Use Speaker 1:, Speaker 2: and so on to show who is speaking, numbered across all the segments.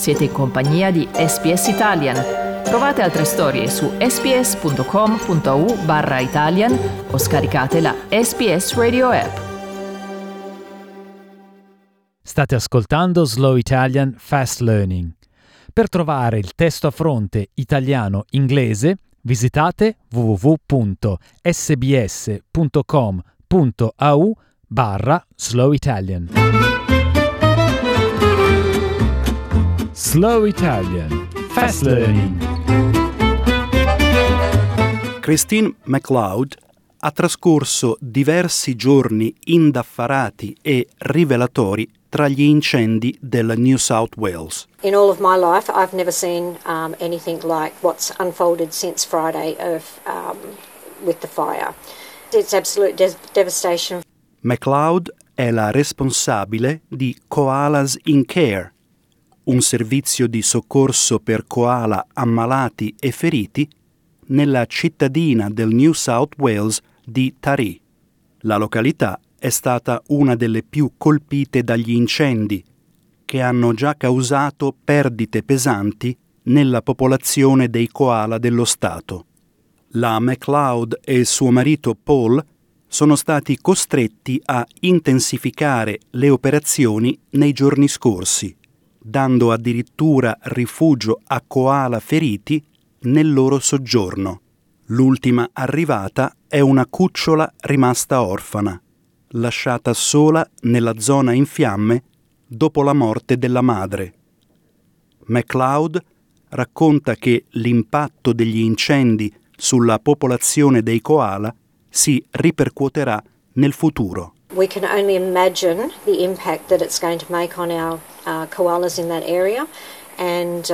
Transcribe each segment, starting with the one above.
Speaker 1: Siete in compagnia di SPS Italian. Trovate altre storie su sps.com.au/Italian o scaricate la SPS Radio app.
Speaker 2: State ascoltando Slow Italian Fast Learning. Per trovare il testo a fronte italiano-inglese, visitate www.sbs.com.au/Slow Italian. Slow Italian Fast Learning.
Speaker 3: Christine McLeod ha trascorso diversi giorni indaffarati e rivelatori tra gli incendi del New South Wales.
Speaker 4: In all of my life, I've never seen anything like what's unfolded since Friday with the fire. It's absolute devastation.
Speaker 3: McLeod è la responsabile di Koalas in Care, un servizio di soccorso per koala ammalati e feriti nella cittadina del New South Wales di Taree. La località è stata una delle più colpite dagli incendi, che hanno già causato perdite pesanti nella popolazione dei koala dello Stato. La McLeod e suo marito Paul sono stati costretti a intensificare le operazioni nei giorni scorsi, dando addirittura rifugio a koala feriti nel loro soggiorno. L'ultima arrivata è una cucciola rimasta orfana, lasciata sola nella zona in fiamme dopo la morte della madre. McLeod racconta che l'impatto degli incendi sulla popolazione dei koala si ripercuoterà nel futuro.
Speaker 4: We can only imagine the impact that it's going to make on our koalas in that area, and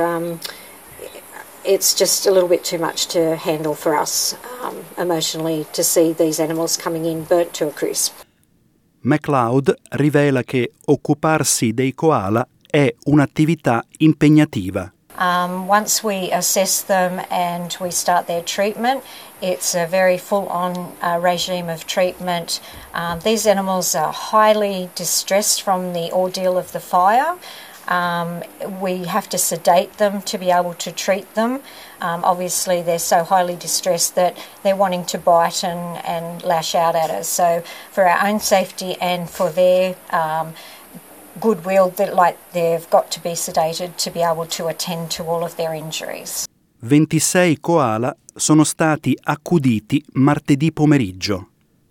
Speaker 4: it's just a little bit too much to handle for us emotionally to see these animals coming in burnt to a crisp.
Speaker 3: McLeod rivela che occuparsi dei koala è un'attività impegnativa.
Speaker 4: Once we assess them and we start their treatment, it's a very full-on regime of treatment. These animals are highly distressed from the ordeal of the fire. We have to sedate them to be able to treat them. Obviously, they're so highly distressed that they're wanting to bite and lash out at us. So for our own safety and for their goodwill, they've got to be sedated to be able to attend to all of their injuries.
Speaker 3: 26 koala sono stati accuditi martedì pomeriggio.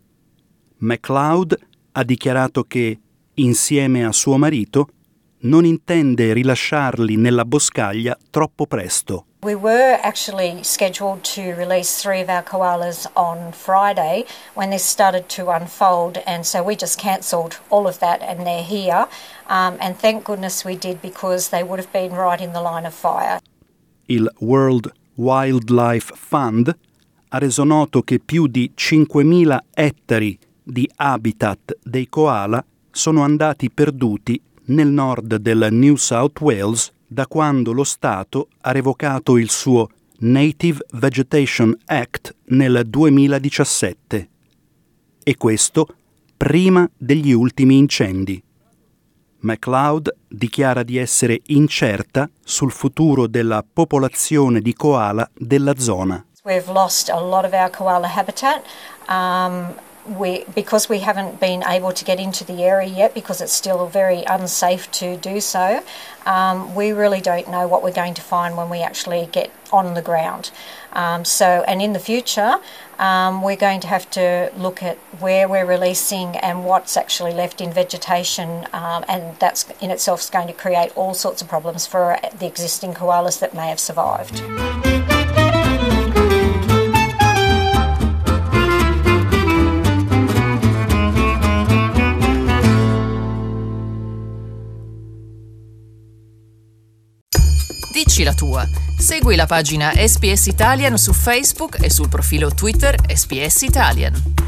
Speaker 3: McLeod ha dichiarato che, insieme a suo marito, non intende rilasciarli nella boscaglia troppo presto.
Speaker 4: We were actually scheduled to release 3 of our koalas on Friday when this started to unfold, and so we just cancelled all of that and they're here. And thank goodness we did, because they would have been right in the line of fire.
Speaker 3: Il World Wildlife Fund ha reso noto che più di 5.000 ettari di habitat dei koala sono andati perduti nel nord del New South Wales da quando lo Stato ha revocato il suo Native Vegetation Act nel 2017. E questo prima degli ultimi incendi. McLeod dichiara di essere incerta sul futuro della popolazione di koala della zona.
Speaker 4: We've lost a lot of our koala habitat. Because we haven't been able to get into the area yet, because it's still very unsafe to do so, we really don't know what we're going to find when we actually get on the ground. And in the future, we're going to have to look at where we're releasing and what's actually left in vegetation, and that's in itself is going to create all sorts of problems for the existing koalas that may have survived.
Speaker 1: Dici la tua. Segui la pagina SPS Italian su Facebook e sul profilo Twitter SPS Italian.